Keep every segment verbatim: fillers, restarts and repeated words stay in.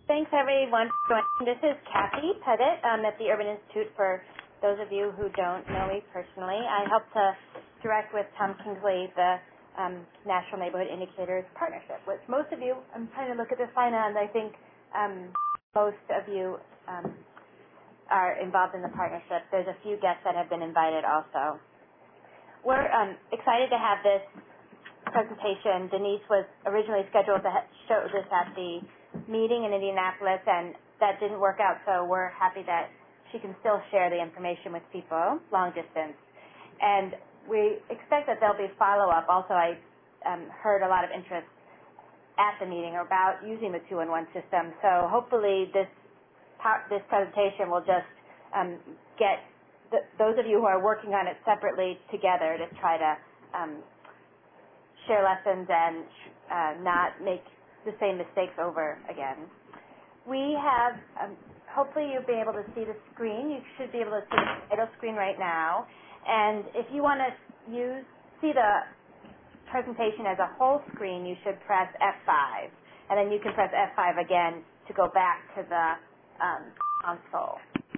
Thanks, everyone, for joining. This is Kathy Pettit um, at the Urban Institute. For those of you who don't know me personally, I help to direct with Tom Kingsley the um, National Neighborhood Indicators Partnership, which most of you, I'm trying to look at this line, and I think um, most of you um, are involved in the partnership. There's a few guests that have been invited also. We're um, excited to have this presentation. Denise was originally scheduled to show this at the meeting in Indianapolis, and that didn't work out, so we're happy that she can still share the information with people long distance. And we expect that there'll be follow-up. Also, I um, heard a lot of interest at the meeting about using the two in one system, so hopefully this, this presentation will just um, get the, those of you who are working on it separately together to try to um, share lessons and uh, not make the same mistakes over again. We have, um, hopefully you'll be able to see the screen. You should be able to see the title screen right now. And if you want to use, see the presentation as a whole screen, you should press F five. And then you can press F five again to go back to the um, console.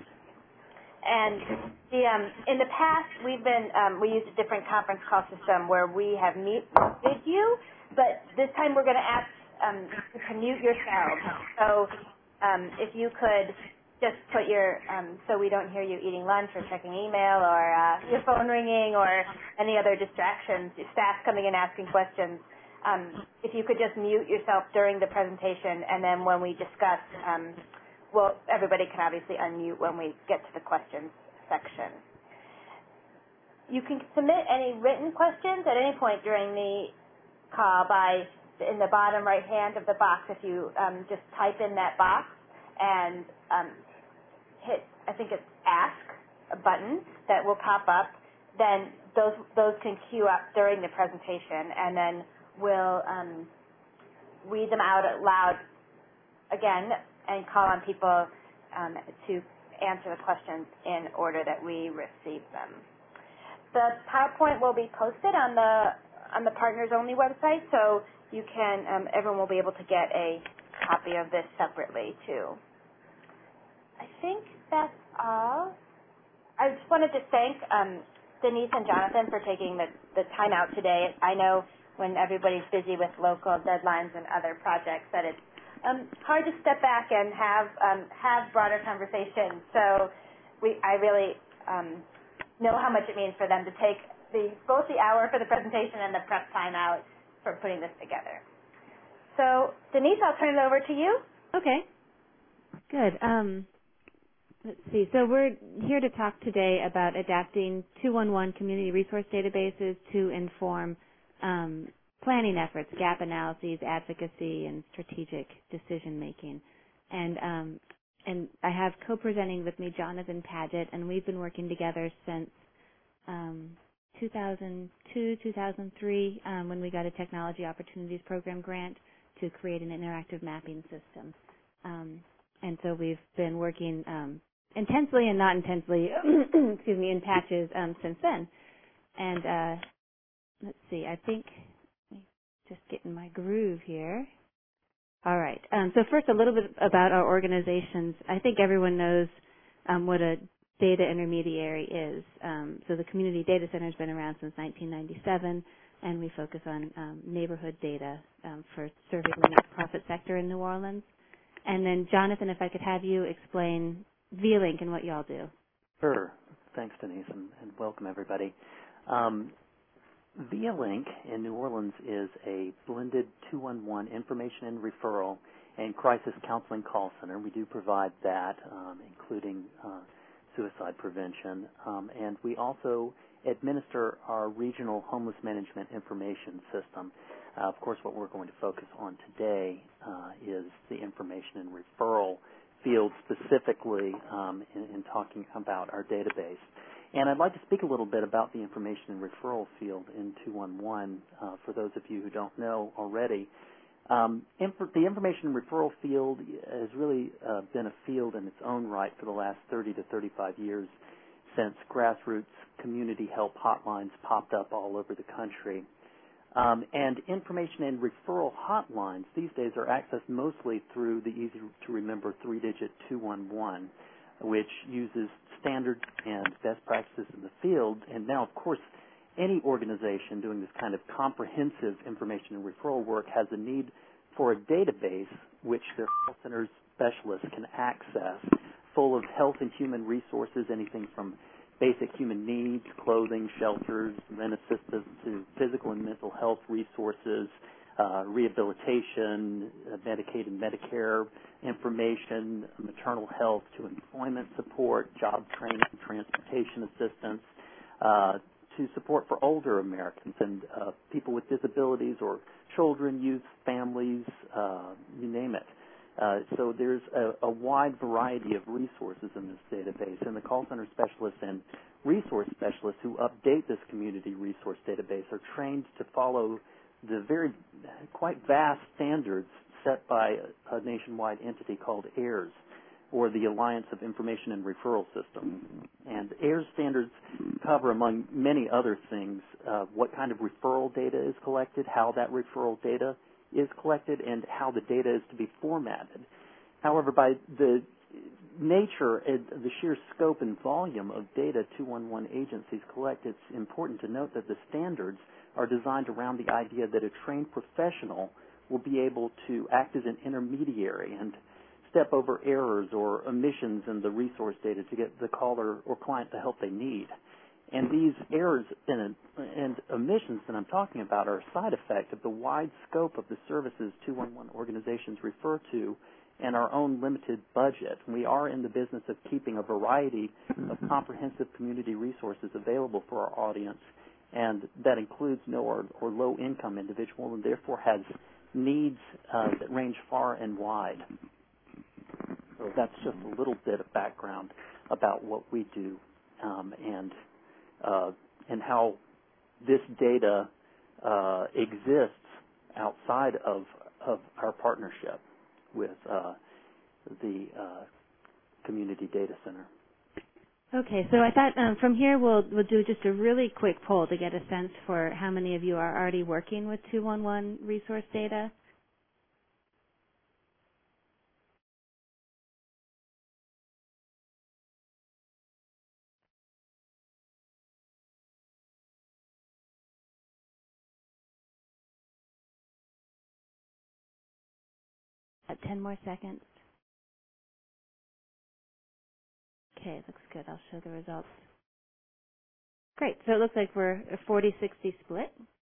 And the, um, in the past, we've been, um, we used a different conference call system where we have muted you, but this time we're going to ask um, you to mute yourselves. So um, if you could just put your, um, so we don't hear you eating lunch or checking email or uh, your phone ringing or any other distractions, staff coming in asking questions, um, if you could just mute yourself during the presentation, and then when we discuss, um, well, everybody can obviously unmute when we get to the questions section. You can submit any written questions at any point during the call by in the bottom right hand of the box. If you um, just type in that box and um, hit, I think it's ask a button that will pop up, then those those can queue up during the presentation, and then we'll um, read them out loud again and call on people um, to answer the questions in order that we receive them. The PowerPoint will be posted on the on the Partners Only website, so you can um, everyone will be able to get a copy of this separately too. I think that's all. I just wanted to thank um, Denise and Jonathan for taking the, the time out today. I know when everybody's busy with local deadlines and other projects that it's um, hard to step back and have um, have broader conversations. So we, I really um, know how much it means for them to take the both the hour for the presentation and the prep time out for putting this together. So Denise, I'll turn it over to you. Okay. Good. Um, let's see. So we're here to talk today about adapting two one one community resource databases to inform um, planning efforts, gap analyses, advocacy, and strategic decision making. And um, and I have co-presenting with me Jonathan Paget, and we've been working together since um, two thousand two, two thousand three, um, when we got a Technology Opportunities Program grant to create an interactive mapping system. Um, and so we've been working um, intensely and not intensely, excuse me, in patches um, since then. And uh, let's see, I think, just getting my groove here. All right. Um, so first, a little bit about our organizations. I think everyone knows um, what a data intermediary is. Um, so the Community Data Center has been around since nineteen ninety-seven, and we focus on um, neighborhood data um, for serving the nonprofit sector in New Orleans. And then, Jonathan, if I could have you explain V-Link and what y'all do. Sure. Thanks, Denise, and, and welcome, everybody. Um, V-Link in New Orleans is a blended two one one information and referral and crisis counseling call center. We do provide that, um, including uh, suicide prevention, um, and we also administer our regional homeless management information system. Uh, of course, what we're going to focus on today uh, is the information and referral field specifically um, in, in talking about our database. And I'd like to speak a little bit about the information and referral field in two one one uh, for those of you who don't know already. Um, inf the information and referral field has really uh, been a field in its own right for the last thirty to thirty-five years since grassroots community help hotlines popped up all over the country. Um, and information and referral hotlines these days are accessed mostly through the easy-to-remember three-digit two one one, which uses standards and best practices in the field. And now, of course, any organization doing this kind of comprehensive information and referral work has a need for a database which their health centers specialists can access, full of health and human resources, anything from basic human needs, clothing, shelters, rent assistance, to physical and mental health resources, uh, rehabilitation, uh, Medicaid and Medicare information, maternal health, to employment support, job training, transportation assistance, uh, to support for older Americans and uh, people with disabilities or children, youth, families, uh, you name it. Uh, so there's a, a wide variety of resources in this database, and the call center specialists and resource specialists who update this community resource database are trained to follow the very quite vast standards set by a, a nationwide entity called AIRS, or the Alliance of Information and Referral Systems. And AIRS standards cover, among many other things, uh, what kind of referral data is collected, how that referral data is collected, and how the data is to be formatted. However, by the nature and the sheer scope and volume of data two one one agencies collect, it's important to note that the standards are designed around the idea that a trained professional will be able to act as an intermediary and step over errors or omissions in the resource data to get the caller or client the help they need. And these errors and, and omissions that I'm talking about are a side effect of the wide scope of the services two one one organizations refer to and our own limited budget. We are in the business of keeping a variety of comprehensive community resources available for our audience, and that includes no or, or low-income individuals, and therefore has needs uh, that range far and wide. So that's just a little bit of background about what we do um, and uh, and how this data uh, exists outside of of our partnership with uh, the uh, Community Data Center. Okay, so I thought um, from here we'll we'll do just a really quick poll to get a sense for how many of you are already working with two one one resource data. At ten more seconds. Okay, looks good. I'll show the results. Great. So it looks like we're a forty sixty split.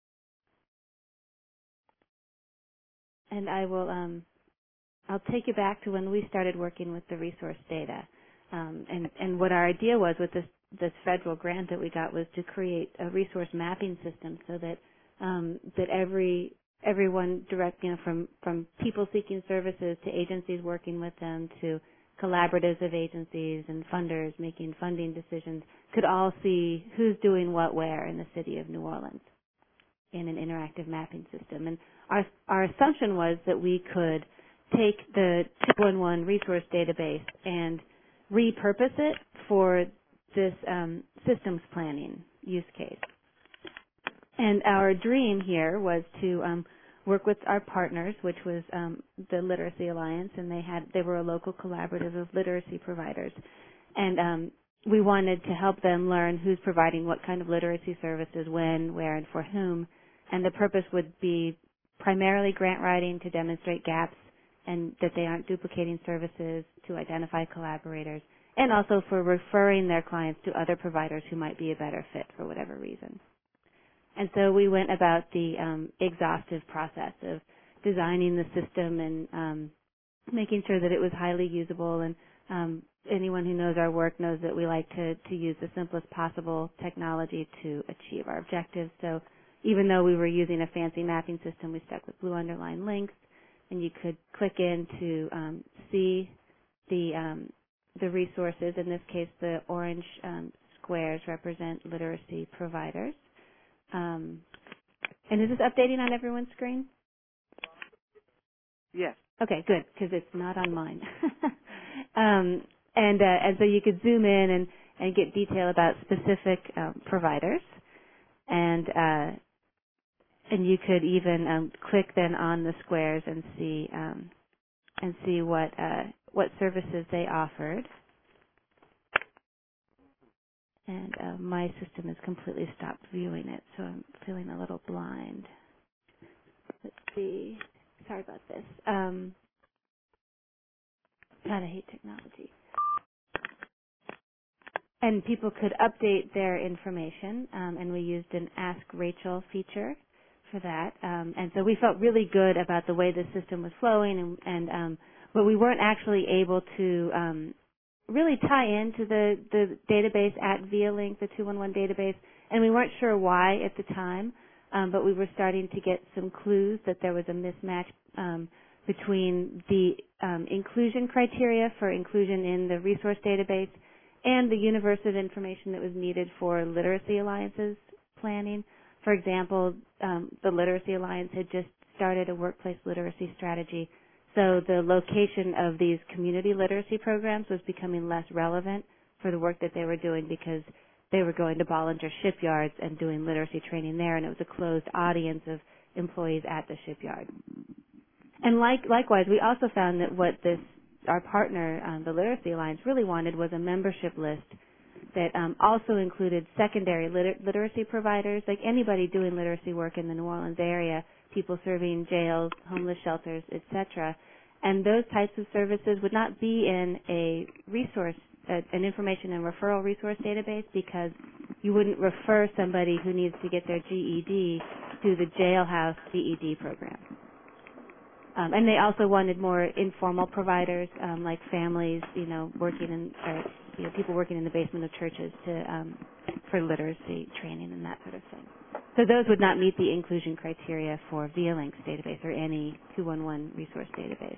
And I will, um, I'll take you back to when we started working with the resource data. Um, and, and what our idea was with this, this federal grant that we got was to create a resource mapping system so that, um, that every, everyone direct, you know, from, from people seeking services to agencies working with them to collaboratives of agencies and funders making funding decisions could all see who's doing what where in the city of New Orleans in an interactive mapping system. And our, our assumption was that we could take the two one one resource database and repurpose it for this um, systems planning use case. And our dream here was to um, work with our partners, which was um, the Literacy Alliance, and they had they were a local collaborative of literacy providers. And um, we wanted to help them learn who's providing what kind of literacy services, when, where, and for whom. And the purpose would be primarily grant writing to demonstrate gaps and that they aren't duplicating services, to identify collaborators, and also for referring their clients to other providers who might be a better fit for whatever reason. And so we went about the um, exhaustive process of designing the system and um, making sure that it was highly usable. And um, anyone who knows our work knows that we like to, to use the simplest possible technology to achieve our objectives. So even though we were using a fancy mapping system, we stuck with blue underline links, and you could click in to um, see the um, the resources. In this case, the orange um, squares represent literacy providers. Um, and is this updating on everyone's screen? Yes. Okay, good, because it's not on mine. um, and uh, and so you could zoom in and, and get detail about specific um, providers, and uh, and you could even um, click then on the squares and see um, and see what uh, what services they offered. And uh, my system has completely stopped viewing it, so I'm feeling a little blind. Let's see. Sorry about this. Um, God, I hate technology. And people could update their information, um, and we used an Ask Rachel feature for that. Um, and so we felt really good about the way the system was flowing, and, and um, but we weren't actually able to um, really tie into the, the database at ViaLink, the two one one database, and we weren't sure why at the time, um, but we were starting to get some clues that there was a mismatch um, between the um, inclusion criteria for inclusion in the resource database and the universe of information that was needed for Literacy Alliance's planning. For example, um, the Literacy Alliance had just started a workplace literacy strategy, so the location of these community literacy programs was becoming less relevant for the work that they were doing because they were going to Bollinger shipyards and doing literacy training there, and it was a closed audience of employees at the shipyard. And like, likewise, we also found that what this our partner, um, the Literacy Alliance, really wanted was a membership list that um, also included secondary liter- literacy providers, like anybody doing literacy work in the New Orleans area, people serving jails, homeless shelters, et cetera. And those types of services would not be in a resource, uh, an information and referral resource database, because you wouldn't refer somebody who needs to get their G E D to the jailhouse G E D program. Um, and they also wanted more informal providers, um, like families, you know, working in, or, you know, people working in the basement of churches to, um, for literacy training and that sort of thing. So those would not meet the inclusion criteria for ViaLink's database or any two one one resource database.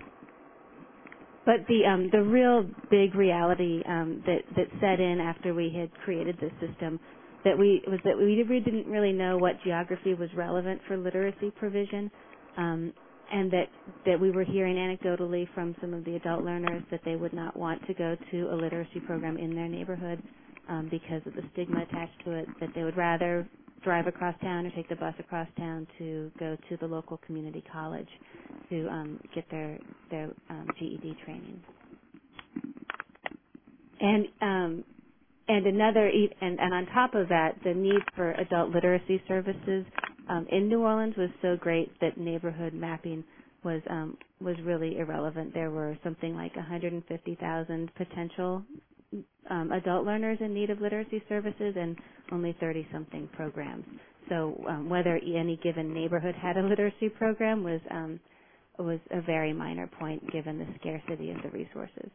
But the um, the real big reality um, that that set in after we had created this system that we was that we didn't really know what geography was relevant for literacy provision. Um, and that, that we were hearing anecdotally from some of the adult learners that they would not want to go to a literacy program in their neighborhood um, because of the stigma attached to it, that they would rather drive across town or take the bus across town to go to the local community college to um, get their, their um, G E D training. And um, and another, and, and on top of that, the need for adult literacy services Um, in New Orleans was so great that neighborhood mapping was um, was really irrelevant. There were something like one hundred fifty thousand potential um, adult learners in need of literacy services, and only thirty-something programs. So um, whether any given neighborhood had a literacy program was um, was a very minor point given the scarcity of the resources.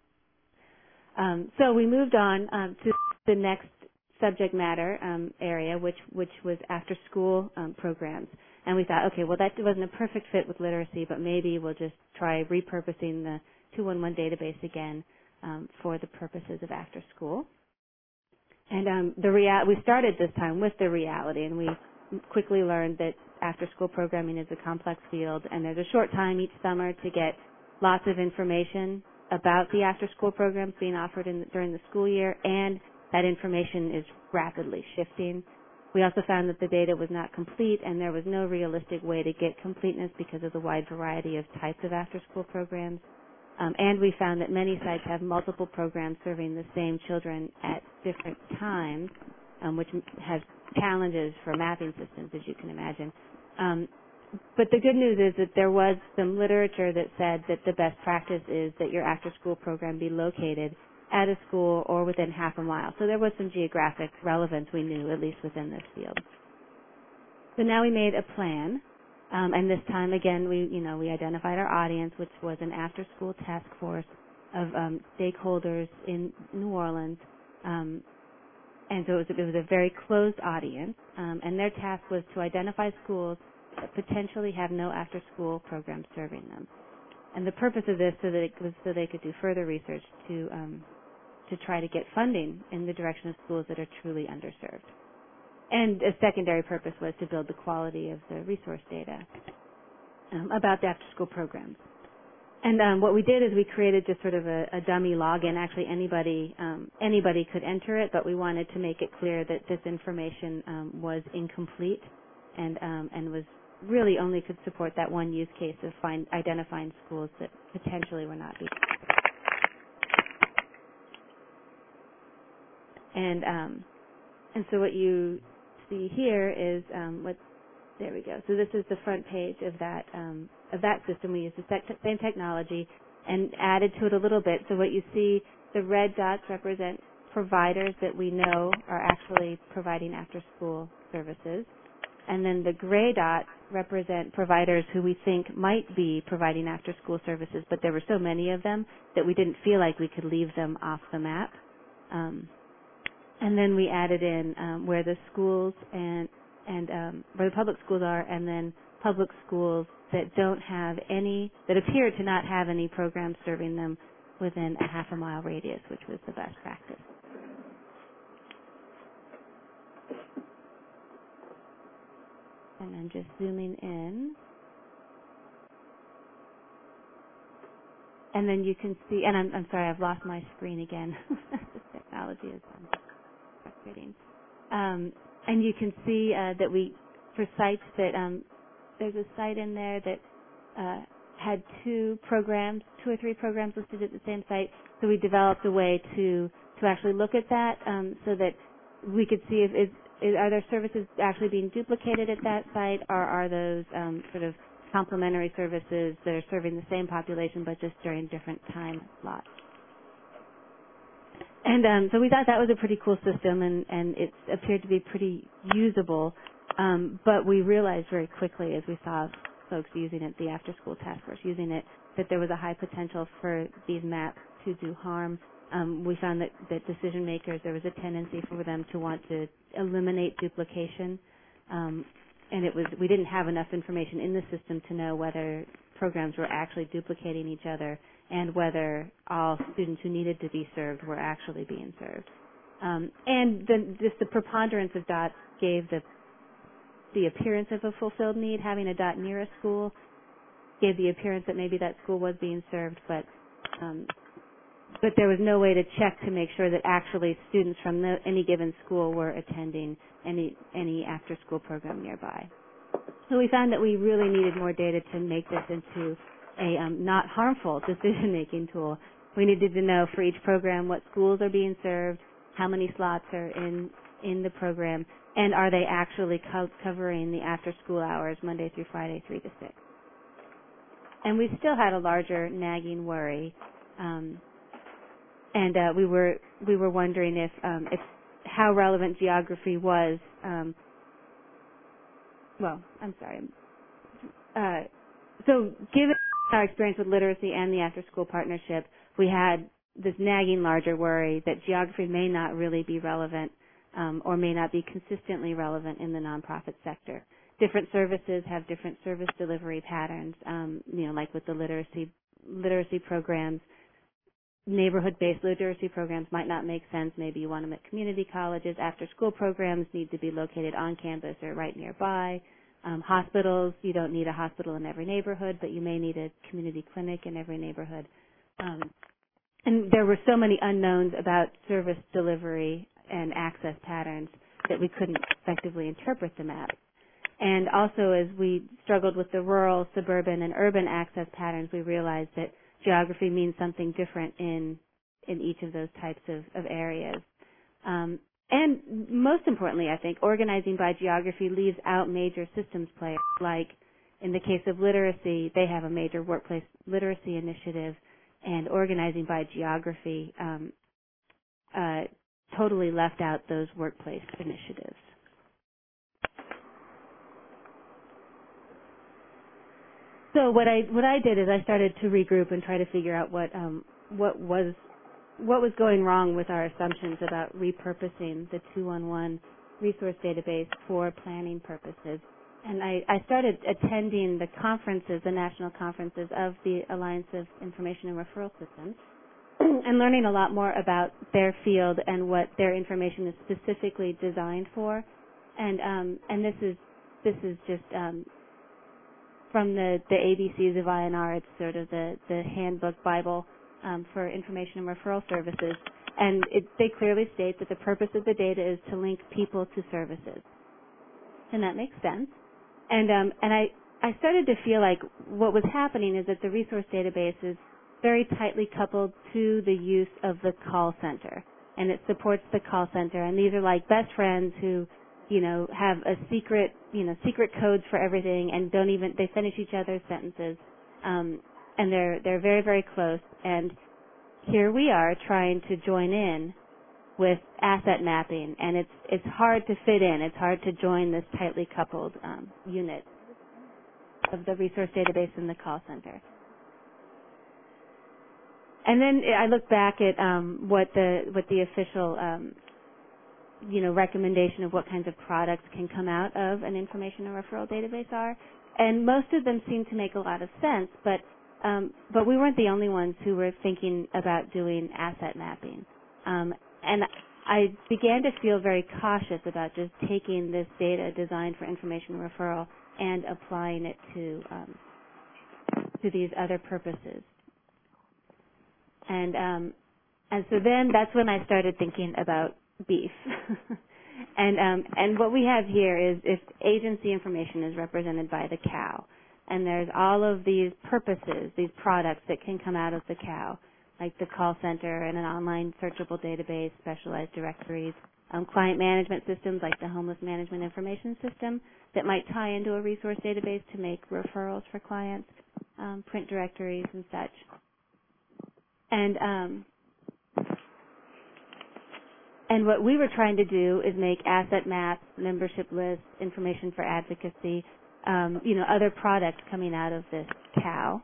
Um, so we moved on um, to the next subject matter um, area, which which was after-school um, programs. And we thought, okay, well, that wasn't a perfect fit with literacy, but maybe we'll just try repurposing the two one one database again um, for the purposes of after-school. And um, the rea- we started this time with the reality, and we quickly learned that after-school programming is a complex field, and there's a short time each summer to get lots of information about the after-school programs being offered in, during the school year, and that information is rapidly shifting. We also found that the data was not complete, and there was no realistic way to get completeness because of the wide variety of types of after-school programs. Um, and we found that many sites have multiple programs serving the same children at different times, um, which has challenges for mapping systems, as you can imagine. Um, but the good news is that there was some literature that said that the best practice is that your after-school program be located at a school or within half a mile. So there was some geographic relevance we knew, at least within this field. So now we made a plan, um, and this time again we, you know, we identified our audience, which was an after-school task force of um, stakeholders in New Orleans, um, and so it was, it was a very closed audience, um, and their task was to identify schools that potentially have no after-school program serving them. And the purpose of this so that it was so they could do further research to um, to try to get funding in the direction of schools that are truly underserved. And a secondary purpose was to build the quality of the resource data um, about the after-school programs. And um, what we did is we created just sort of a, a dummy login. Actually, anybody um, anybody could enter it, but we wanted to make it clear that this information um, was incomplete and um, and was really only could support that one use case of find, identifying schools that potentially were not being. And um, and so what you see here is um, what. There we go. So this is the front page of that um, of that system. We use the same technology and added to it a little bit. So what you see, the red dots represent providers that we know are actually providing after-school services, and then the gray dots represent providers who we think might be providing after-school services, but there were so many of them that we didn't feel like we could leave them off the map. Um, and then we added in um, where the schools and and um, where the public schools are, and then public schools that don't have any, that appear to not have any programs serving them within a half a mile radius, which was the best practice. And I'm just zooming in. And then you can see, and I'm, I'm sorry, I've lost my screen again. This technology is um, frustrating. Um, and you can see uh, that we, for sites that, um, there's a site in there that uh, had two programs, two or three programs listed at the same site. So we developed a way to, to actually look at that um, so that we could see if, is, is, are there services actually being duplicated at that site, or are those um, sort of complementary services that are serving the same population but just during different time slots. And um, so we thought that was a pretty cool system, and, and it appeared to be pretty usable, um, but we realized very quickly as we saw folks using it, the after-school task force using it, that there was a high potential for these maps to do harm. Um, we found that, that decision makers, there was a tendency for them to want to eliminate duplication. Um, and it was, we didn't have enough information in the system to know whether programs were actually duplicating each other and whether all students who needed to be served were actually being served. Um, and the, just the preponderance of dots gave the, the appearance of a fulfilled need. Having a dot near a school gave the appearance that maybe that school was being served, but um, but there was no way to check to make sure that actually students from the, any given school were attending any any after-school program nearby. So we found that we really needed more data to make this into a um, not harmful decision-making tool. We needed to know for each program what schools are being served, how many slots are in in the program, and are they actually co- covering the after-school hours Monday through Friday, three to six. And we still had a larger nagging worry. Um, And uh, we were we were wondering if um, if how relevant geography was. Um, well, I'm sorry. Uh, so, given our experience with literacy and the after-school partnership, we had this nagging larger worry that geography may not really be relevant um, or may not be consistently relevant in the nonprofit sector. Different services have different service delivery patterns. Um, you know, like with the literacy literacy programs. Neighborhood-based literacy programs might not make sense. Maybe you want them at community colleges. After-school programs need to be located on campus or right nearby. Um, hospitals, you don't need a hospital in every neighborhood, but you may need a community clinic in every neighborhood. Um, and there were so many unknowns about service delivery and access patterns that we couldn't effectively interpret the map. And also, as we struggled with the rural, suburban, and urban access patterns, we realized that geography means something different in in each of those types of, of areas. Um, and most importantly, I think, organizing by geography leaves out major systems players. Like in the case of literacy, they have a major workplace literacy initiative, and organizing by geography um, uh, totally left out those workplace initiatives. So what I what I did is I started to regroup and try to figure out what um, what was what was going wrong with our assumptions about repurposing the two one one resource database for planning purposes. And I, I started attending the conferences, the national conferences of the Alliance of Information and Referral Systems, and learning a lot more about their field and what their information is specifically designed for. And um, and this is this is just um, from the, the A B Cs of I N R. It's sort of the, the handbook Bible um, for information and referral services. And it, they clearly state that the purpose of the data is to link people to services. And that makes sense. And um, and I, I started to feel like what was happening is that the resource database is very tightly coupled to the use of the call center, and it supports the call center. And these are like best friends who, you know, have a secret, you know, secret codes for everything, and don't even they finish each other's sentences, um, and they're they're very very close. And here we are trying to join in with asset mapping, and it's it's hard to fit in. It's hard to join this tightly coupled um, unit of the resource database and the call center. And then I look back at um, what the what the official um, you know recommendation of what kinds of products can come out of an information and referral database are, and most of them seem to make a lot of sense. But um, but we weren't the only ones who were thinking about doing asset mapping. Um, And I began to feel very cautious about just taking this data designed for information referral and applying it to um, to these other purposes. And um, and so then that's when I started thinking about beef. and um, and what we have here is if agency information is represented by the cow, and there's all of these purposes, these products that can come out of the cow, like the call center and an online searchable database, specialized directories, um, client management systems like the homeless management information system that might tie into a resource database to make referrals for clients, um, print directories and such. And um, and what we were trying to do is make asset maps, membership lists, information for advocacy, um, you know, other products coming out of this cow.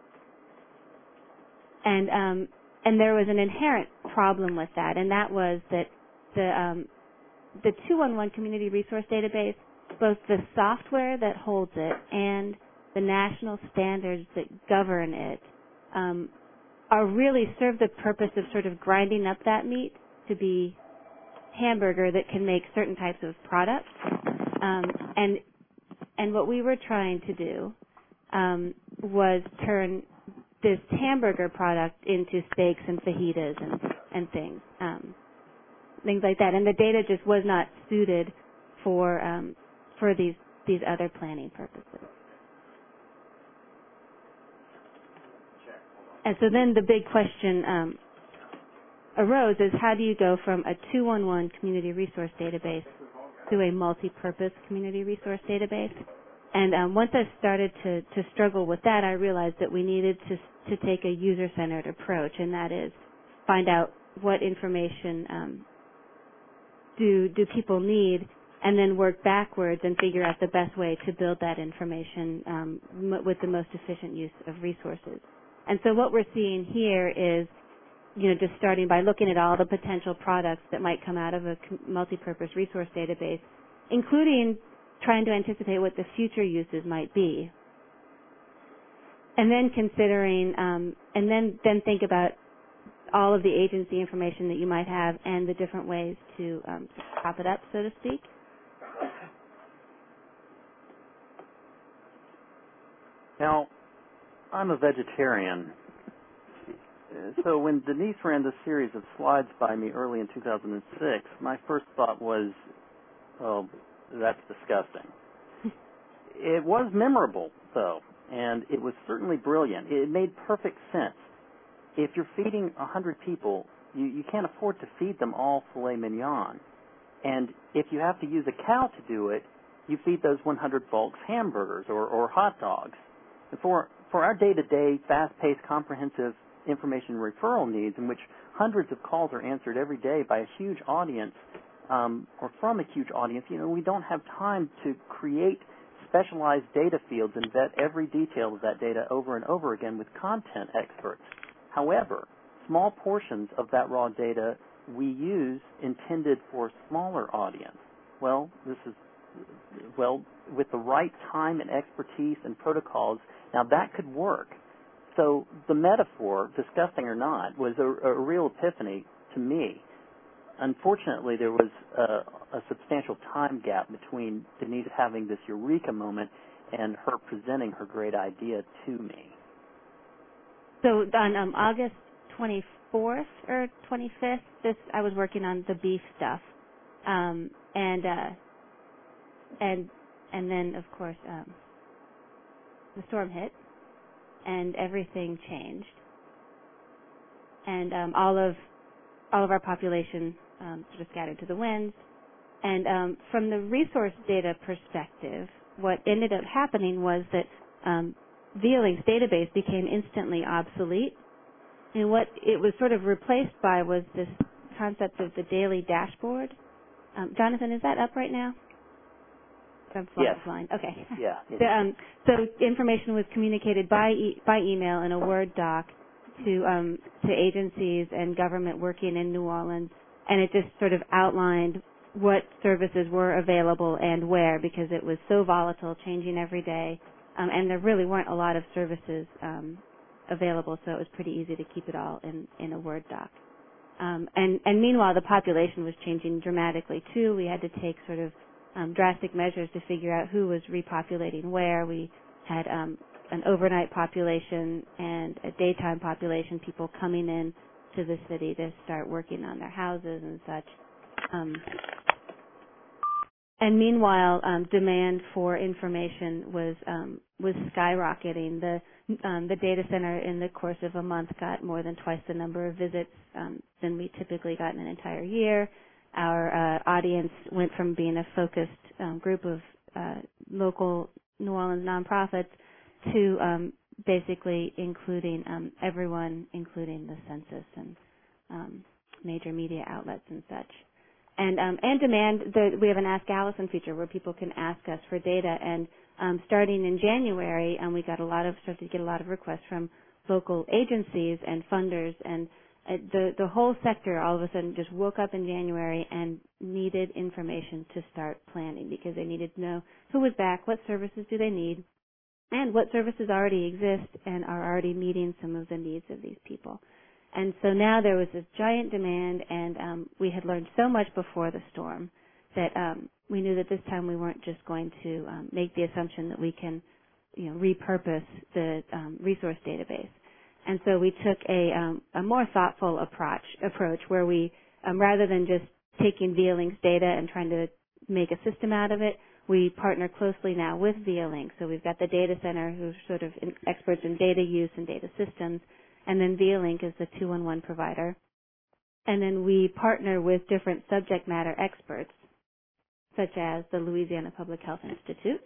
And um, and there was an inherent problem with that, and that was that the um, the two one one Community Resource Database, both the software that holds it and the national standards that govern it, um, are really serve the purpose of sort of grinding up that meat to be hamburger that can make certain types of products. Um, and and what we were trying to do um, was turn this hamburger product into steaks and fajitas and, and things, um, things like that. And the data just was not suited for um, for these these other planning purposes. And so then the big question um, arose is how do you go from a two one one community resource database to a multi-purpose community resource database? And um, once I started to, to struggle with that, I realized that we needed to to take a user-centered approach, and that is find out what information um, do do people need, and then work backwards and figure out the best way to build that information um, m- with the most efficient use of resources. And so what we're seeing here is, you know, just starting by looking at all the potential products that might come out of a multi-purpose resource database, including trying to anticipate what the future uses might be. And then considering, um, and then, then think about all of the agency information that you might have and the different ways to um, top it up, so to speak. Now, I'm a vegetarian. So when Denise ran this series of slides by me early in two thousand six, my first thought was, oh, that's disgusting. It was memorable, though, and it was certainly brilliant. It made perfect sense. If you're feeding one hundred people, you, you can't afford to feed them all filet mignon. And if you have to use a cow to do it, you feed those one hundred folks hamburgers or, or hot dogs. And for, for our day-to-day, fast-paced, comprehensive information referral needs in which hundreds of calls are answered every day by a huge audience um, or from a huge audience, you know, we don't have time to create specialized data fields and vet every detail of that data over and over again with content experts. However, small portions of that raw data we use intended for a smaller audience. Well, this is, well, with the right time and expertise and protocols, now that could work. So the metaphor, disgusting or not, was a, a real epiphany to me. Unfortunately, there was a, a substantial time gap between Denise having this eureka moment and her presenting her great idea to me. So on um, August twenty-fourth or twenty-fifth, this I was working on the beef stuff, um, and uh, and and then, of course, um, the storm hit, and everything changed. And um, all of all of our population um, sort of scattered to the winds. And um, from the resource data perspective, what ended up happening was that um, ViaLink's database became instantly obsolete. And what it was sort of replaced by was this concept of the daily dashboard. Um, Jonathan, is that up right now? I'm flying, Yes. flying. Okay. Yeah. So, um, so information was communicated by e- by email in a Word doc to um, to agencies and government working in New Orleans, and it just sort of outlined what services were available and where, because it was so volatile, changing every day, um, and there really weren't a lot of services um, available, so it was pretty easy to keep it all in, in a Word doc. Um, and, and meanwhile, the population was changing dramatically too. We had to take sort of um, drastic measures to figure out who was repopulating where. We had um, an overnight population and a daytime population, people coming in to the city to start working on their houses and such. Um, and meanwhile, um, demand for information was um, was skyrocketing. The um, the data center, in the course of a month, got more than twice the number of visits um, than we typically got in an entire year. Our uh, audience went from being a focused um, group of uh, local New Orleans nonprofits to um, basically including um, everyone, including the census and um, major media outlets and such. And um, and demand, the, we have an Ask Allison feature where people can ask us for data. And um, starting in January, um, we got a lot of started to get a lot of requests from local agencies and funders, and uh, the the whole sector all of a sudden just woke up in January and needed information to start planning, because they needed to know who was back, what services do they need, and what services already exist and are already meeting some of the needs of these people. And so now there was this giant demand, and um, we had learned so much before the storm that um, we knew that this time we weren't just going to um, make the assumption that we can, you know, repurpose the um, resource database. And so we took a, um, a more thoughtful approach, approach where we, um, rather than just taking ViaLink's data and trying to make a system out of it, we partner closely now with ViaLink. So we've got the data center, who's sort of in, experts in data use and data systems, and then ViaLink is the two one one provider. And then we partner with different subject matter experts, such as the Louisiana Public Health Institute.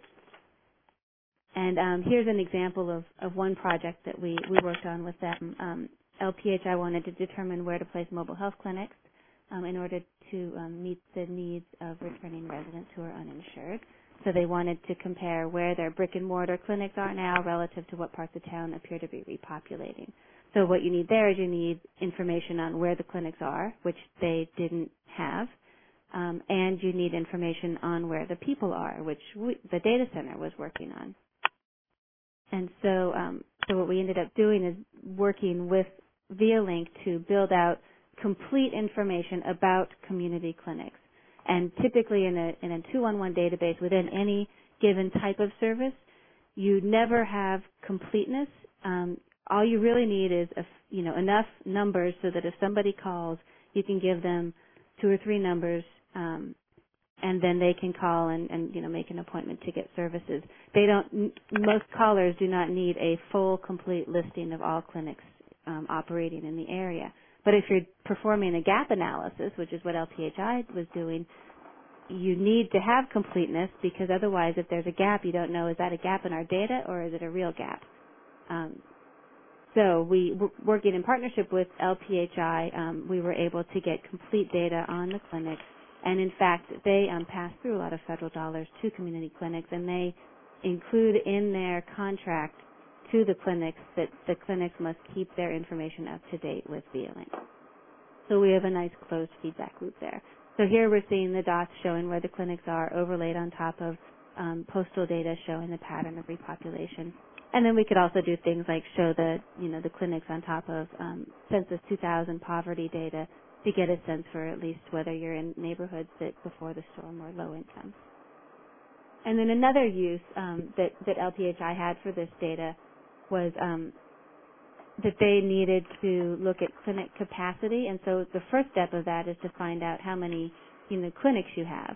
And um, here's an example of, of one project that we, we worked on with them. Um, L P H I wanted to determine where to place mobile health clinics um, in order to um, meet the needs of returning residents who are uninsured. So they wanted to compare where their brick and mortar clinics are now relative to what parts of town appear to be repopulating. So what you need there is you need information on where the clinics are, which they didn't have, um, and you need information on where the people are, which we, the data center was working on. And so, um, so what we ended up doing is working with ViaLink to build out complete information about community clinics. And typically in a in a two one one database within any given type of service, you never have completeness. Um, all you really need is a, you know enough numbers so that if somebody calls, you can give them two or three numbers, um, and then they can call and, and you know make an appointment to get services. They don't. Most callers do not need a full, complete listing of all clinics um, operating in the area. But if you're performing a gap analysis, which is what L P H I was doing, you need to have completeness, because otherwise, if there's a gap, you don't know, is that a gap in our data or is it a real gap? Um, so we, w- working in partnership with L P H I, um, we were able to get complete data on the clinics. And in fact, they um, pass through a lot of federal dollars to community clinics, and they include in their contract to the clinics that the clinics must keep their information up to date with ViaLink. So we have a nice closed feedback loop there. So here we're seeing the dots showing where the clinics are overlaid on top of um, postal data showing the pattern of repopulation. And then we could also do things like show the, you know, the clinics on top of um, Census two thousand poverty data to get a sense for at least whether you're in neighborhoods that before the storm were low income. And then another use um, that, that L P H I had for this data was um, that they needed to look at clinic capacity. And so the first step of that is to find out how many, you know, clinics you have.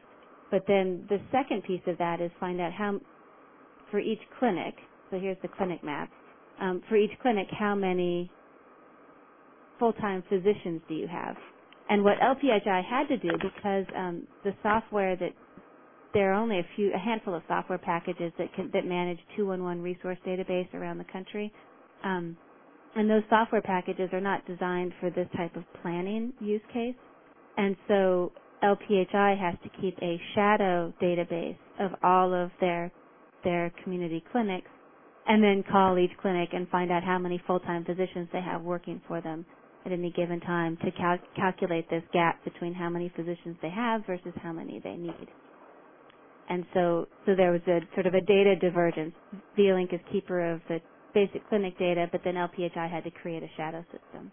but then the second piece of that is find out how, for each clinic, so here's the clinic map, um, for each clinic, how many full-time physicians do you have? And what L P H I had to do, because um, the software that, there are only a few, a handful of software packages that can, that manage two one one resource database around the country, um, and those software packages are not designed for this type of planning use case. And so L P H I has to keep a shadow database of all of their their community clinics, and then call each clinic and find out how many full-time physicians they have working for them at any given time to cal- calculate this gap between how many physicians they have versus how many they need. And so, so there was a sort of a data divergence. V-Link is keeper of the basic clinic data, but then L P H I had to create a shadow system.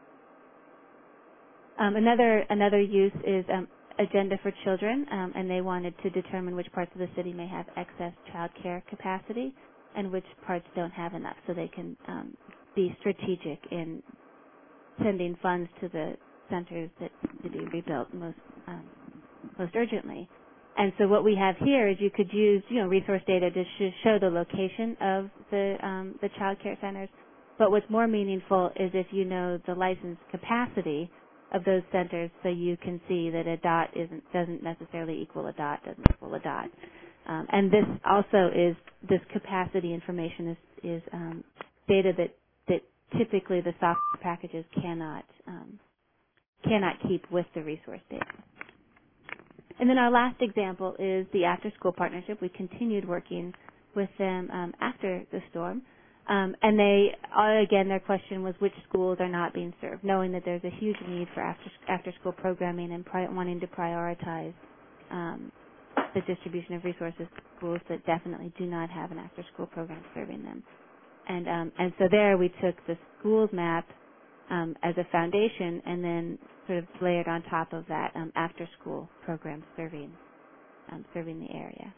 Um, another another use is um, Agenda for Children, um, and they wanted to determine which parts of the city may have excess child care capacity and which parts don't have enough, so they can um, be strategic in sending funds to the centers that need to be rebuilt most um, most urgently. And so what we have here is you could use, you know, resource data to sh- show the location of the um, the child care centers. But what's more meaningful is if you know the licensed capacity of those centers, so you can see that a dot isn't doesn't necessarily equal a dot, doesn't equal a dot. Um, and this also is this capacity information is is um, data that that typically the software packages cannot um, cannot keep with the resource data. And then our last example is the after-school partnership. We continued working with them um, after the storm. Um, and they, uh, again, their question was which schools are not being served, knowing that there's a huge need for after, after-school programming and pri- wanting to prioritize um, the distribution of resources to schools that definitely do not have an after-school program serving them. And, um, and so there we took the schools map um, as a foundation and then sort of layered on top of that um, after-school program serving um, serving the area.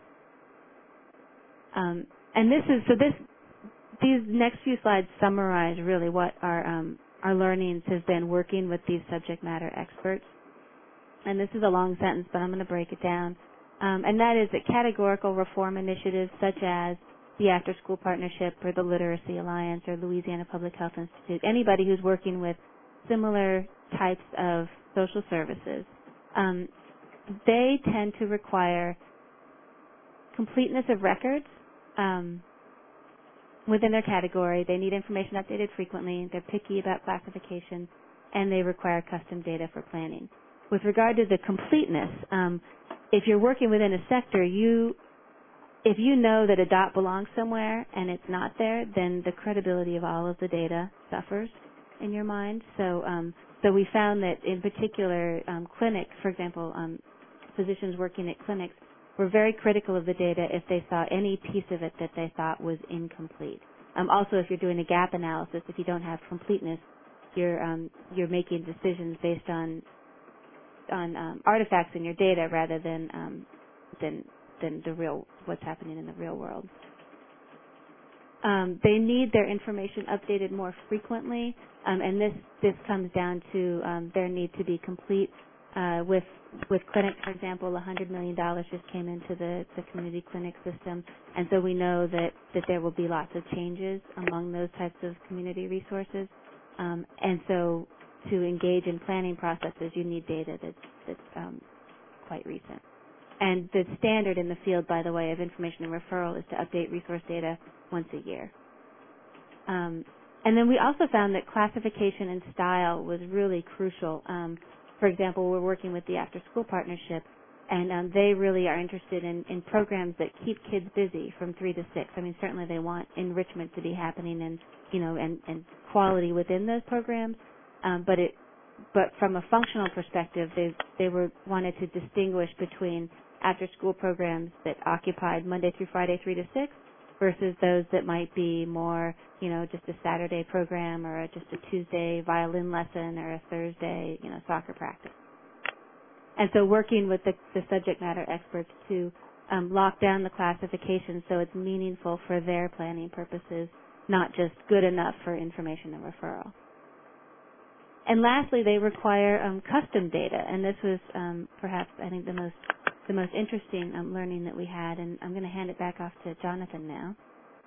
Um, and this is so this these next few slides summarize really what our um, our learnings has been working with these subject matter experts. And this is a long sentence, but I'm going to break it down. Um, and that is that categorical reform initiatives such as the After School Partnership or the Literacy Alliance or Louisiana Public Health Institute, anybody who's working with similar types of social services, um, they tend to require completeness of records um, within their category. They need information updated frequently. They're picky about classification, and they require custom data for planning. With regard to the completeness, um, if you're working within a sector, you if you know that a dot belongs somewhere and it's not there, then the credibility of all of the data suffers in your mind. So, um, so we found that in particular, um, clinics, for example, um, physicians working at clinics were very critical of the data if they saw any piece of it that they thought was incomplete. Um, also, if you're doing a gap analysis, if you don't have completeness, you're um, you're making decisions based on on um, artifacts in your data rather than um, than than the real what's happening in the real world. Um, they need their information updated more frequently, um, and this this comes down to um, their need to be complete. Uh, with with clinics, for example, one hundred million dollars just came into the, the community clinic system, and so we know that, that there will be lots of changes among those types of community resources. Um, and so to engage in planning processes, you need data that's, that's um, quite recent. And the standard in the field, by the way, of information and referral is to update resource data once a year. Um, and then we also found that classification and style was really crucial. Um, for example, we're working with the After School Partnership, and um, they really are interested in, in programs that keep kids busy from three to six. I mean, certainly they want enrichment to be happening and, you know, and, and quality within those programs, um, but it But from a functional perspective, they they were wanted to distinguish between after-school programs that occupied Monday through Friday, three to six, versus those that might be more, you know, just a Saturday program or a, just a Tuesday violin lesson or a Thursday, you know, soccer practice. And so working with the, the subject matter experts to um, lock down the classification so it's meaningful for their planning purposes, not just good enough for information and referral. And lastly, they require um, custom data, and this was um, perhaps, I think, the most the most interesting um, learning that we had. And I'm going to hand it back off to Jonathan now.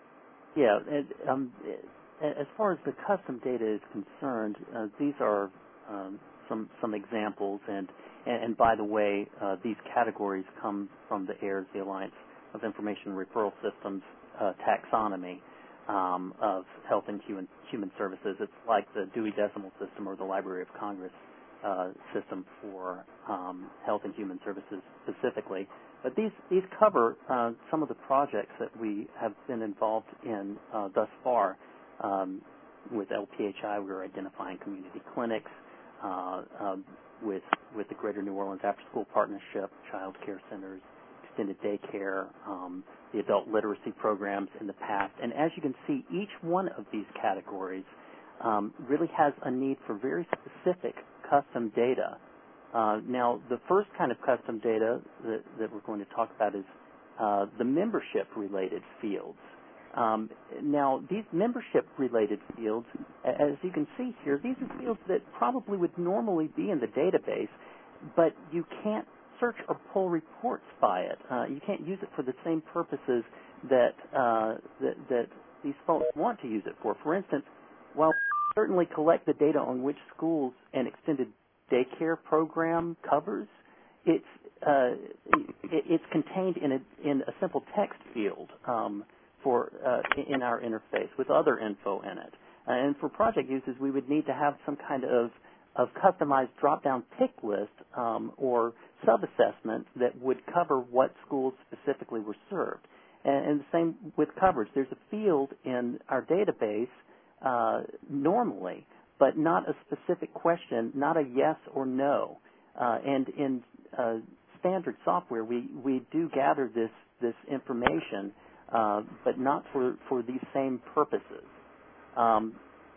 Yeah, and, um, as far as the custom data is concerned, uh, these are um, some some examples, and and, and by the way, uh, these categories come from the A I R S, the Alliance of Information Referral Systems uh, taxonomy um, of health and human human services. It's like the Dewey Decimal System or the Library of Congress uh, system for um, health and human services specifically. But these these cover uh, some of the projects that we have been involved in uh, thus far. Um, with L P H I, we were identifying community clinics. Uh, um, with with the Greater New Orleans After School Partnership, child care centers, extended daycare, um, the adult literacy programs in the past. And as you can see, each one of these categories um, really has a need for very specific custom data. Uh, now, the first kind of custom data that, that we're going to talk about is uh, the membership-related fields. Um, now, these membership-related fields, as you can see here, these are fields that probably would normally be in the database, but you can't search or pull reports by it. Uh, you can't use it for the same purposes that, uh, that, that these folks want to use it for. For instance, while we certainly collect the data on which schools an extended daycare program covers, it's, uh, it, it's contained in a, in a simple text field. Um, for uh, in our interface with other info in it. Uh, and for project uses, we would need to have some kind of, of customized drop-down pick list um, or sub-assessment that would cover what schools specifically were served. And, and the same with coverage. There's a field in our database uh, normally, but not a specific question, not a yes or no. Uh, and in uh, standard software, we, we do gather this, this information Uh, but not for, for these same purposes. Um,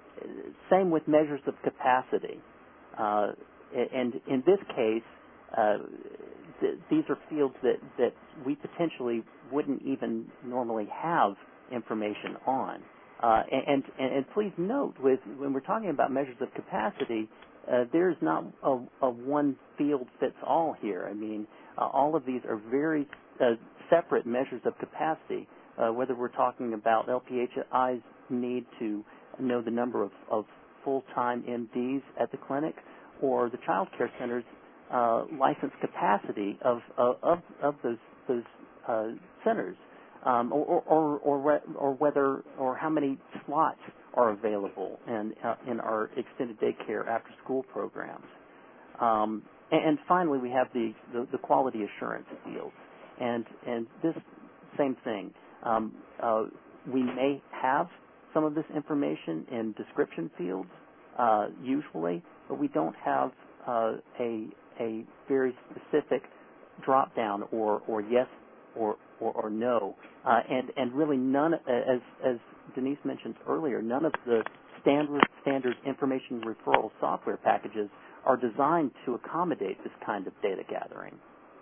same with measures of capacity. Uh, and in this case, uh, th- these are fields that, that we potentially wouldn't even normally have information on. Uh, and, and, and please note, with, when we're talking about measures of capacity, uh, there's not a, a one field fits all here. I mean, uh, all of these are very uh, separate measures of capacity. Uh, whether we're talking about L P H I's need to know the number of, of full-time M Ds at the clinic, or the child care center's uh, licensed capacity of of, of those those uh, centers, um, or, or, or or whether or how many slots are available in uh, in our extended daycare after-school programs. Um, and, and finally, we have the, the, the quality assurance field, and and this same thing. Um, uh, we may have some of this information in description fields, uh, usually, but we don't have uh, a, a very specific drop-down or, or yes or, or, or no. Uh, and, and really none, as, as Denise mentioned earlier, none of the standard, standard information referral software packages are designed to accommodate this kind of data gathering.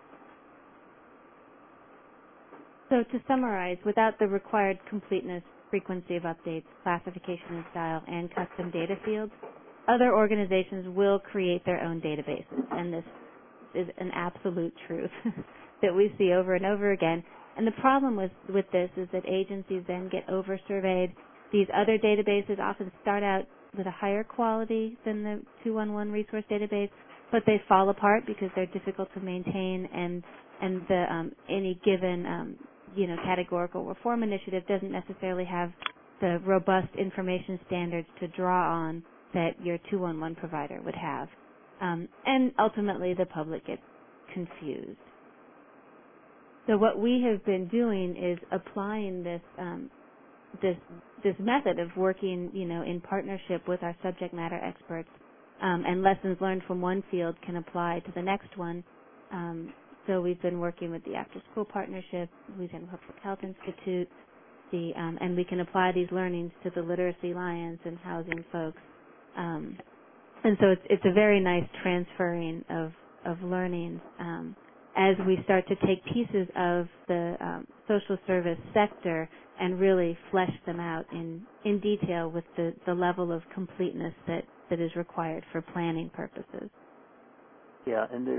So to summarize, without the required completeness, frequency of updates, classification and style, and custom data fields, other organizations will create their own databases. And this is an absolute truth that we see over and over again. And the problem with, with this is that agencies then get over-surveyed. These other databases often start out with a higher quality than the two one one resource database, but they fall apart because they're difficult to maintain, and and the um, any given um, you know, categorical reform initiative doesn't necessarily have the robust information standards to draw on that your two one one provider would have. Um, and ultimately, the public gets confused. So what we have been doing is applying this um, this this method of working, you know, in partnership with our subject matter experts, um, and lessons learned from one field can apply to the next one. Um, So we've been working with the After School Partnership, Louisiana Public Health Institute, the, um, and we can apply these learnings to the Literacy Alliance and housing folks. Um, and so it's, it's a very nice transferring of, of learning um, as we start to take pieces of the um, social service sector and really flesh them out in, in detail with the, the level of completeness that, that is required for planning purposes. Yeah, and there's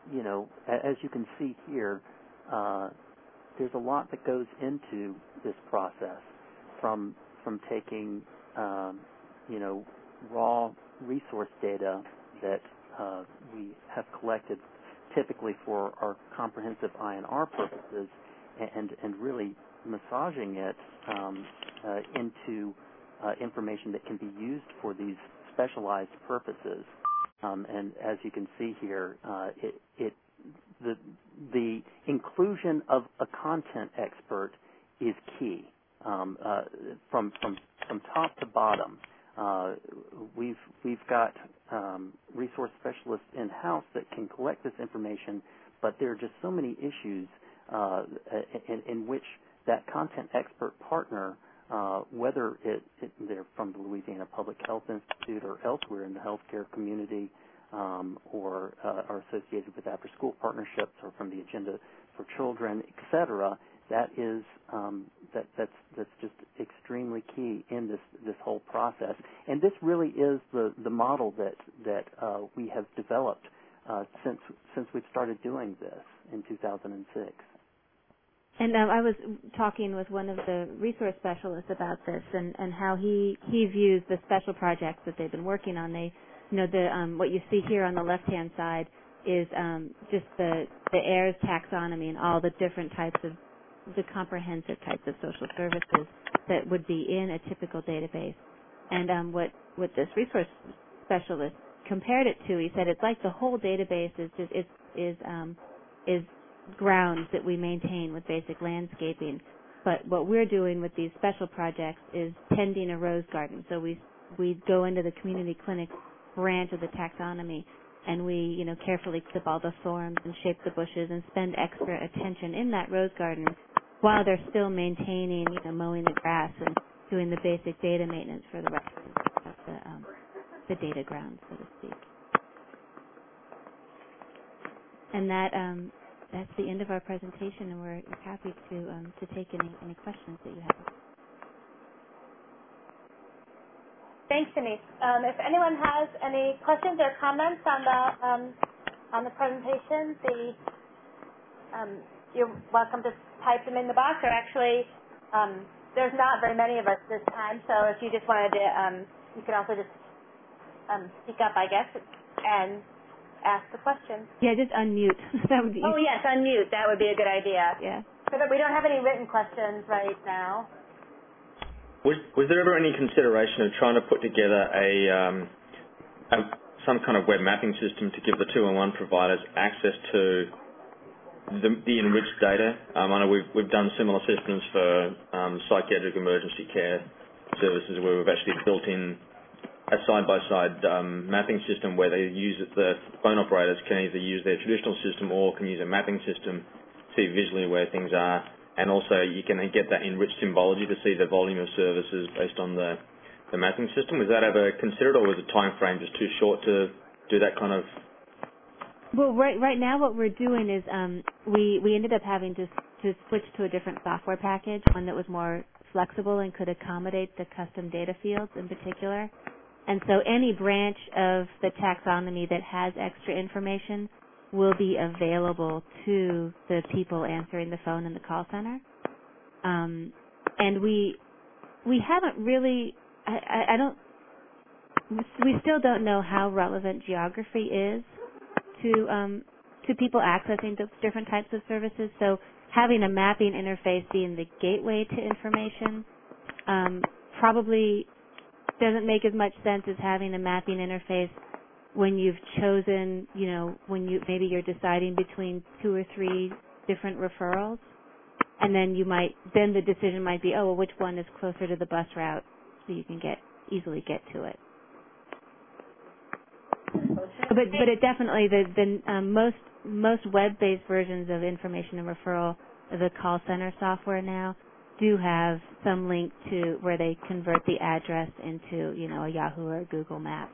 you know, a- as you can see here, uh, there's a lot that goes into this process, from from taking, um, you know, raw resource data that uh, we have collected typically for our comprehensive I N R purposes, and and really massaging it um, uh, into uh, information that can be used for these specialized purposes. Um, and as you can see here, uh, it, it the the inclusion of a content expert is key. Um, uh, from from from top to bottom, uh, we've we've got um, resource specialists in house that can collect this information, but there are just so many issues uh, in, in which that content expert partner, uh, whether it, it, they're from the Louisiana Public Health Institute or elsewhere in the healthcare community, um, or uh, are associated with after-school partnerships, or from the Agenda for Children, et cetera, that is um, that, that's that's just extremely key in this this whole process. And this really is the the model that that uh, we have developed uh, since since we've started doing this in two thousand six. And um, I was talking with one of the resource specialists about this, and, and how he, he views the special projects that they've been working on. They, you know, the um, what you see here on the left-hand side is um, just the the A E R S taxonomy and all the different types of the comprehensive types of social services that would be in a typical database. And um, what what this resource specialist compared it to, he said it's like the whole database is just is is um, is grounds that we maintain with basic landscaping, but what we're doing with these special projects is tending a rose garden. So we we go into the community clinic branch of the taxonomy, and we you know carefully clip all the thorns and shape the bushes and spend extra attention in that rose garden while they're still maintaining you know mowing the grass and doing the basic data maintenance for the rest of the um, the data grounds, so to speak. And that um, that's the end of our presentation, and we're happy to um, to take any, any questions that you have. Thanks, Denise. Um, if anyone has any questions or comments on the um, on the presentation, the um, you're welcome to type them in the box. Or actually, um, there's not very many of us this time, so if you just wanted to, um, you can also just um, speak up, I guess, and ask the question. Yeah, just unmute. That would be Oh, easy. yes, unmute. That would be a good idea. Yeah. So that we don't have any written questions right now. Was, was there ever any consideration of trying to put together a, um, a some kind of web mapping system to give the two one one providers access to the, the enriched data? Um, I know we've, we've done similar systems for um, psychiatric emergency care services where we've actually built in a side-by-side um, mapping system where they use it, the phone operators can either use their traditional system or can use a mapping system to see visually where things are, and also you can get that enriched symbology to see the volume of services based on the, the mapping system. Was that ever considered, or was the time frame just too short to do that kind of? Well, right right now what we're doing is um, we we ended up having to to switch to a different software package, one that was more flexible and could accommodate the custom data fields in particular. And so any branch of the taxonomy that has extra information will be available to the people answering the phone in the call center. Um, and we we haven't really, I, I, I don't, we still don't know how relevant geography is to um, to people accessing the different types of services. So having a mapping interface being the gateway to information um, probably doesn't make as much sense as having a mapping interface when you've chosen, you know, when you maybe you're deciding between two or three different referrals, and then you might then the decision might be, oh, well, which one is closer to the bus route, so you can get easily get to it. But but it definitely the the um, most most web-based versions of information and referral, the call center software now, do have some link to where they convert the address into, you know, a Yahoo or a Google map.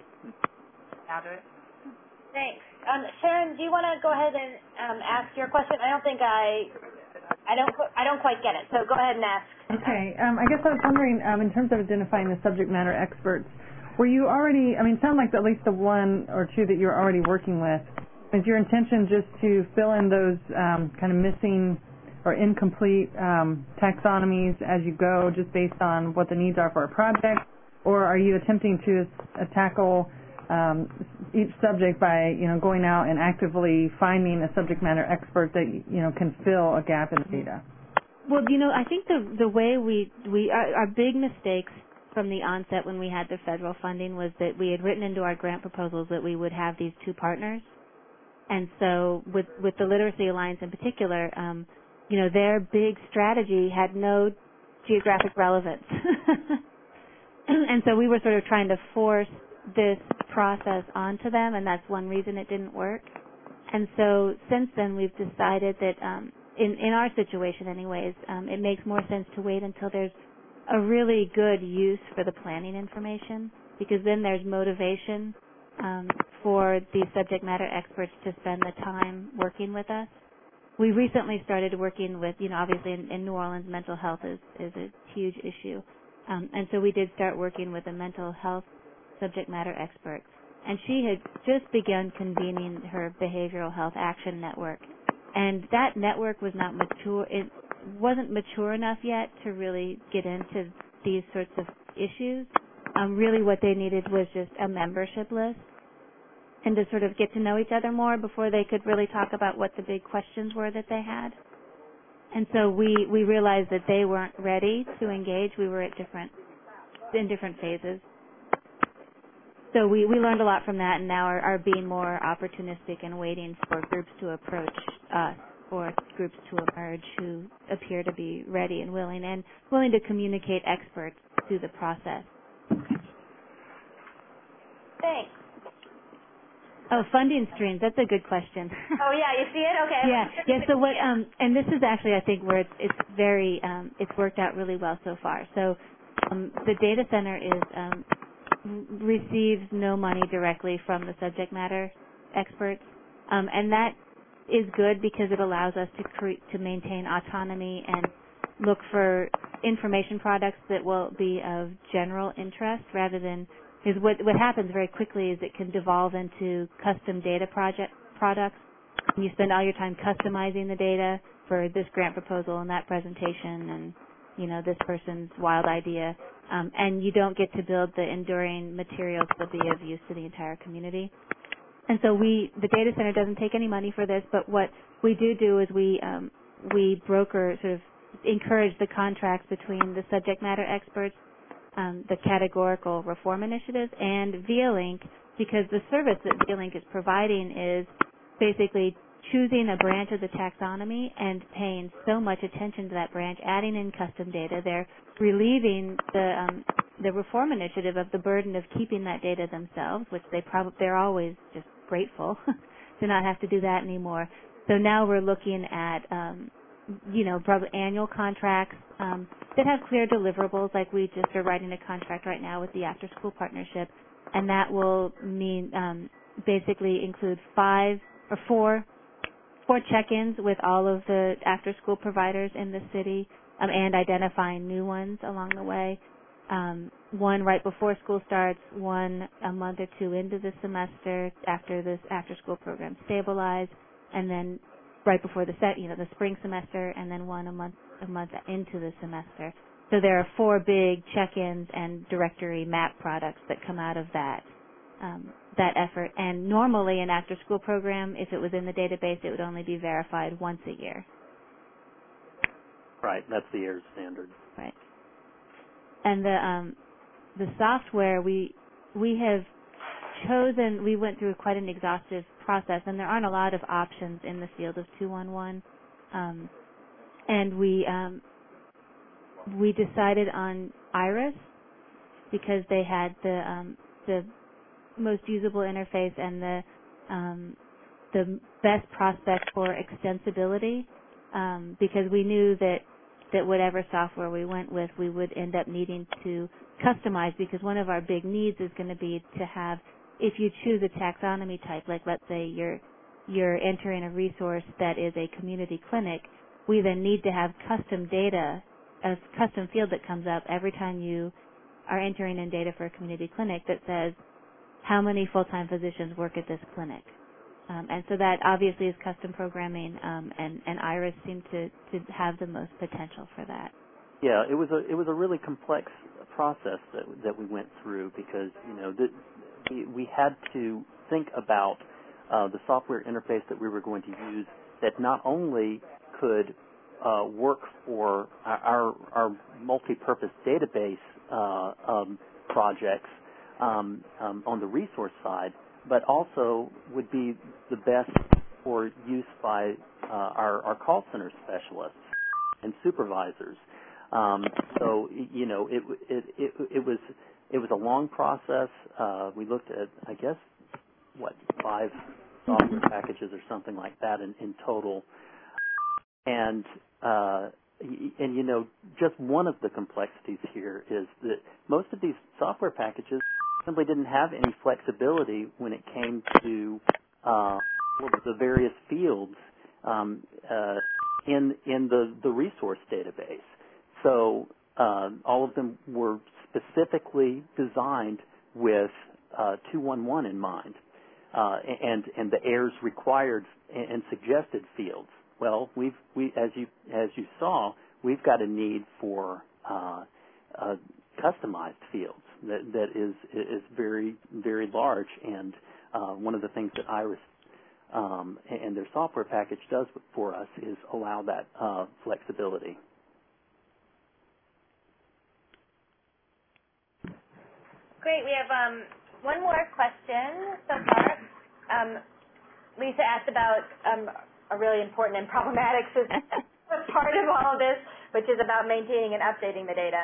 Thanks. Um, Sharon, do you want to go ahead and um, ask your question? I don't think I, I don't, I don't quite get it. So go ahead and ask. Okay. Um, I guess I was wondering, um, in terms of identifying the subject matter experts, were you already? I mean, it sounded like at least the one or two that you're already working with Is your intention just to fill in those um, kind of missing or incomplete um, taxonomies as you go, just based on what the needs are for a project, or are you attempting to uh, tackle um, each subject by, you know, going out and actively finding a subject matter expert that, you know, can fill a gap in the data? Well, you know, I think the the way we we our, our big mistakes from the onset when we had the federal funding was that we had written into our grant proposals that we would have these two partners. And so with, with the Literacy Alliance in particular, um, you know, their big strategy had no geographic relevance. And so we were sort of trying to force this process onto them, and that's one reason it didn't work. And so since then we've decided that um, in, in our situation anyways, um, it makes more sense to wait until there's a really good use for the planning information, because then there's motivation um, for these subject matter experts to spend the time working with us. We recently started working with, you know, obviously in, in New Orleans, mental health is, is a huge issue. Um, and so we did start working with a mental health subject matter expert. And she had just begun convening her behavioral health action network. And that network was not mature, it wasn't mature enough yet to really get into these sorts of issues. Um, really what they needed was just a membership list and to sort of get to know each other more before they could really talk about what the big questions were that they had. And so we, we realized that they weren't ready to engage. We were at different, in different phases. So we, we learned a lot from that and now are, are being more opportunistic and waiting for groups to approach us or groups to emerge who appear to be ready and willing and willing to communicate experts through the process. Thanks. Oh, funding streams. That's a good question. Oh yeah, you see it? Okay. Yeah. Yeah. So what? Um, and this is actually, I think, where it's, it's very, um, it's worked out really well so far. So um, the data center is um, receives no money directly from the subject matter experts, um, and that is good because it allows us to cre- to maintain autonomy and look for information products that will be of general interest rather than. Because what, what happens very quickly is it can devolve into custom data project products. And you spend all your time customizing the data for this grant proposal and that presentation and, you know, this person's wild idea. Um, and you don't get to build the enduring materials that will be of use to the entire community. And so we, the data center doesn't take any money for this, but what we do do is we, um, we broker, sort of encourage the contracts between the subject matter experts, Um, the categorical reform initiatives, and ViaLink, because the service that ViaLink is providing is basically choosing a branch of the taxonomy and paying so much attention to that branch, adding in custom data. They're relieving the um, the reform initiative of the burden of keeping that data themselves, which they probably they're always just grateful to not have to do that anymore. So now we're looking at um, you know, probably annual contracts um, that have clear deliverables, like we just are writing a contract right now with the After School Partnership, and that will mean um, basically include five or four four check-ins with all of the after-school providers in the city um, and identifying new ones along the way. Um, one right before school starts, one a month or two into the semester after this after-school program stabilized, and then right before the set, you know, the spring semester, and then one a month a month into the semester. So there are four big check-ins and directory map products that come out of that um, that effort. And normally an after-school program, if it was in the database, it would only be verified once a year. Right, that's the year's standard. Right. And the um, the software we we have chosen. We went through quite an exhaustive process, and there aren't a lot of options in the field of two one one. Um, and we um, we decided on Iris because they had the um, the most usable interface and the um, the best prospect for extensibility. Um, because we knew that that whatever software we went with, we would end up needing to customize, because one of our big needs is going to be to have, if you choose a taxonomy type, like let's say you're you're entering a resource that is a community clinic, we then need to have custom data, a custom field that comes up every time you are entering in data for a community clinic that says how many full-time physicians work at this clinic. Um, and so that obviously is custom programming, um, and, and IRIS seemed to, to have the most potential for that. Yeah, it was a it was a really complex process that that we went through because you know that we, we had to think about uh, the software interface that we were going to use that not only could uh, work for our our multi-purpose database uh, um, projects um, um, on the resource side, but also would be the best for use by uh, our, our call center specialists and supervisors. Um, so you know, it, it it it was it was a long process. Uh, we looked at, I guess, what five software packages or something like that in, in total, and uh, and you know, just one of the complexities here is that most of these software packages simply didn't have any flexibility when it came to uh, the various fields um, uh, in in the the resource database. So uh, all of them were specifically designed with uh, two one one in mind, uh, and and the errors required and suggested fields. Well, we've we as you as you saw, we've got a need for uh, uh, customized fields that that is is very very large, and uh, one of the things that IRIS um, and their software package does for us is allow that uh, flexibility. Great. We have um, one more question so far. Um, Lisa asked about um, a really important and problematic system part of all of this, which is about maintaining and updating the data.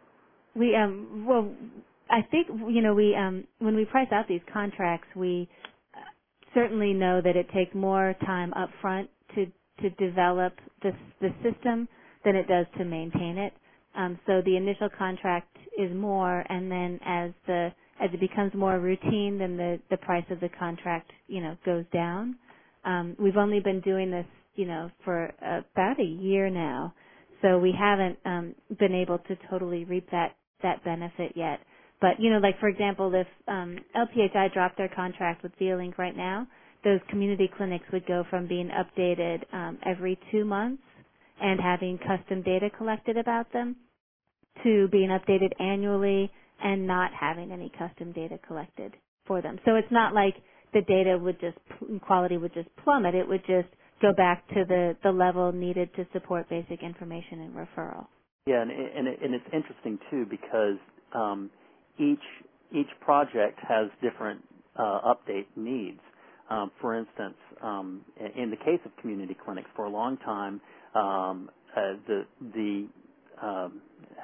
We um well, I think you know we um when we price out these contracts, we certainly know that it takes more time up front to to develop the the system than it does to maintain it. Um, so the initial contract is more, and then as the as it becomes more routine, then the the price of the contract you know goes down. Um, we've only been doing this you know for about a year now, so we haven't um, been able to totally reap that that benefit yet. But you know, like for example, if um, L P H I dropped their contract with ViaLink right now, those community clinics would go from being updated um, every two months and having custom data collected about them to being updated annually and not having any custom data collected for them. So it's not like the data would just, quality would just plummet. It would just go back to the, the level needed to support basic information and referral. Yeah, and, and, it, and it's interesting too because um, each each project has different uh, update needs. Um, for instance, um, in the case of community clinics, for a long time, um, uh, the the um,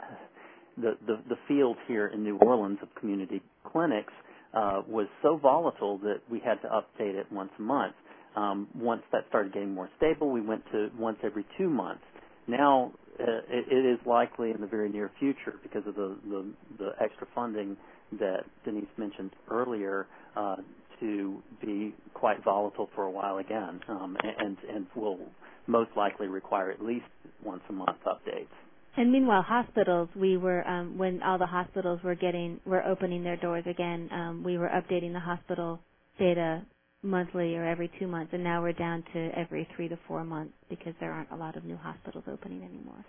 the, the the field here in New Orleans of community clinics uh, was so volatile that we had to update it once a month. Um, once that started getting more stable, we went to once every two months. Now uh, it, it is likely in the very near future, because of the the, the extra funding that Denise mentioned earlier, uh, to be quite volatile for a while again, um, and and will most likely require at least once a month updates. And meanwhile, hospitals, we were um, when all the hospitals were getting were opening their doors again, um, we were updating the hospital data monthly or every two months, and now we're down to every three to four months because there aren't a lot of new hospitals opening anymore.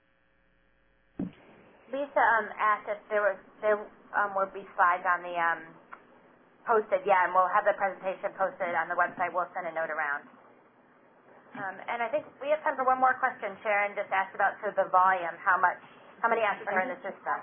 Lisa um, asked if there was there um, would be slides on the um, posted. Yeah, and we'll have the presentation posted on the website. We'll send a note around. Um, and I think we have time for one more question. Sharon just asked about so the volume, how much, how many assets are in the system?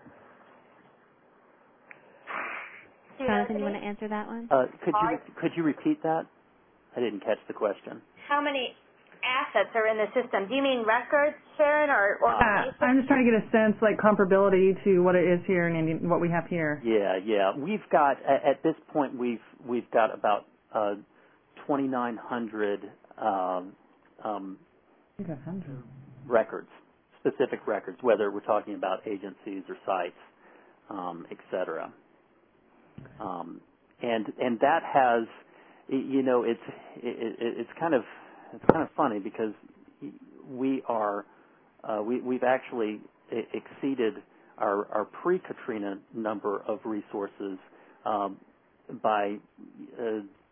Jonathan, you want to answer that one? Uh, could you could you repeat that? I didn't catch the question. How many assets are in the system? Do you mean records, Sharon, or or? Uh, I'm just trying to get a sense, like comparability to what it is here and in what we have here. Yeah, yeah. We've got at, at this point we've we've got about uh, twenty-nine hundred um, um, records, specific records, whether we're talking about agencies or sites, um, et cetera. Um, and and that has, you know, it's it, it's kind of it's kind of funny because we are uh, we we've actually exceeded our our pre-Katrina number of resources um, by uh,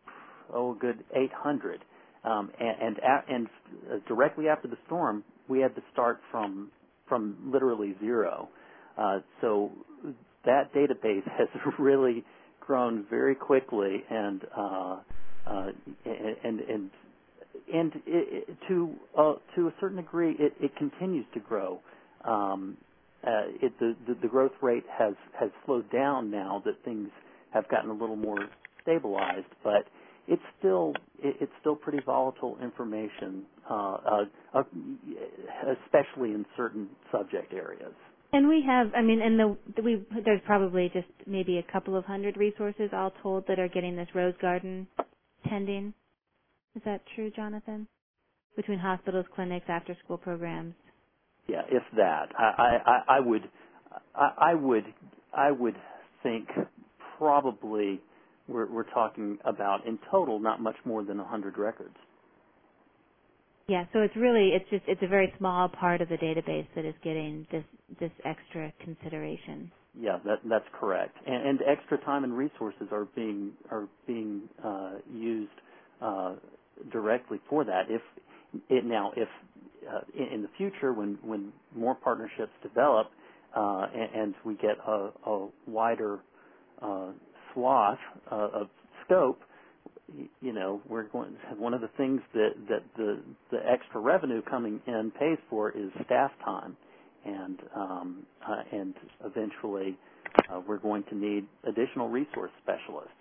oh, a good eight hundred. Um, and and, a, and uh, directly after the storm, we had to start from from literally zero. Uh, so that database has really grown very quickly, and uh, uh, and and and it, it, to uh, to a certain degree, it, it continues to grow. Um, uh, it, the, the the growth rate has has slowed down now that things have gotten a little more stabilized, but it's still it, it's still pretty volatile information, uh, uh, uh, especially in certain subject areas. And we have, I mean, and the we there's probably just maybe a couple of hundred resources all told that are getting this Rose Garden tending. Is that true, Jonathan? Between hospitals, clinics, after-school programs. Yeah, if that, I, I, I would, I, I would, I would think probably we're, we're talking about in total not much more than a hundred records. Yeah, so it's really, it's just, it's a very small part of the database that is getting this this extra consideration. Yeah, that, that's correct. And, and extra time and resources are being are being uh, used uh, directly for that. If it now, if uh, in, in the future, when when more partnerships develop uh, and, and we get a, a wider uh, swath uh, of scope, you know, we're going. One of the things that that the the extra revenue coming in pays for is staff time, and um, uh, and eventually uh, we're going to need additional resource specialists.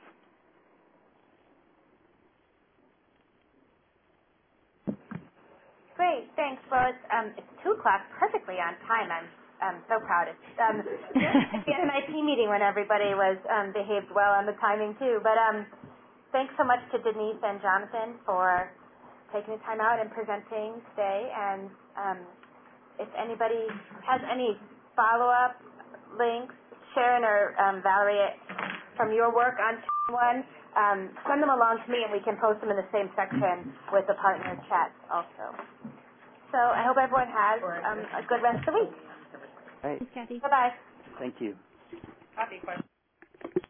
Great, thanks. Well, it's um, it's two o'clock, perfectly on time. I'm I'm so proud. It's um, at the N I T meeting when everybody was um, behaved well on the timing too, but um. Thanks so much to Denise and Jonathan for taking the time out and presenting today. And um, if anybody has any follow-up links, Sharon or um, Valerie, from your work on one, um, send them along to me and we can post them in the same section with the partner chat also. So I hope everyone has um, a good rest of the week. Hey, Thanks, Kathy. Bye-bye. thank you. Copy question.